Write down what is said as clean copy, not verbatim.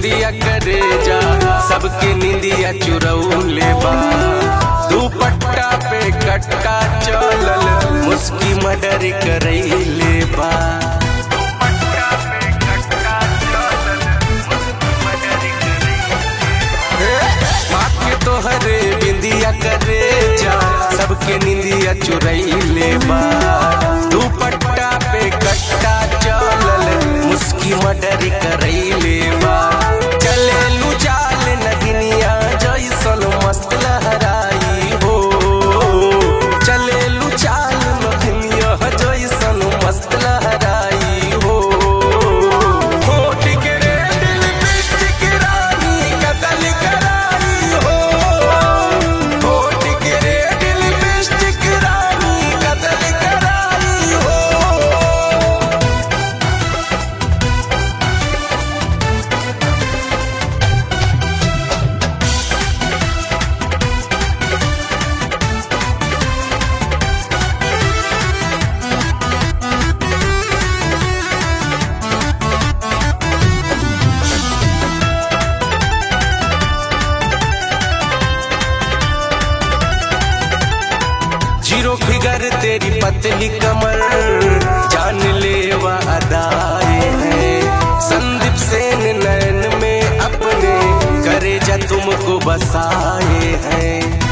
बिंदिया करे जा सबके निंदिया चुरौले बा। दुपट्टा पे कटका चलल मुस्की मर्डर करैले बा। तोहरे बिंदिया करे जा सबके निंदिया चुरैले बा। दुपट्टा पे कट्टा चलल मुस्की मर्डर करैले बा। चले लू चाल नगिनिया जैसन मस्त लहराई हो। चले लू चाल नगिनिया जैसन मस्त लहराई हो। होठ के रेड लिपस्टिक रानी कतल कराई हो। होठ के रेड लिपस्टिक रानी कतल कराई हो। जीरो फिगर तेरी पतली कमर जान लेवा अदाए है। संदीप सेन नैन में अपने करे जा तुमको बसाए हैं।